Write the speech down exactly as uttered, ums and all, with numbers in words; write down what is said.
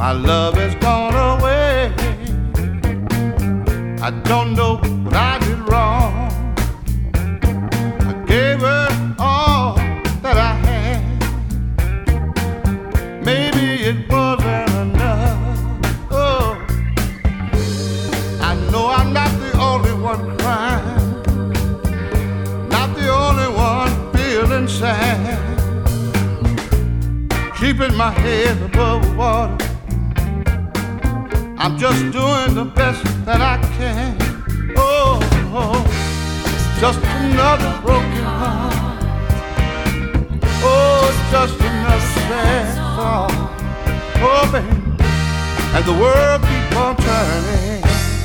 My love has gone away. I don't know what I did wrong. I gave her all that I had. Maybe it wasn't enough. Oh, I know I'm not the only one crying, not the only one feeling sad. Keeping my head above water, I'm just doing the best that I can. Oh, oh, just another broken heart. Oh, just another sad song. Oh, baby, and the world keep on turning.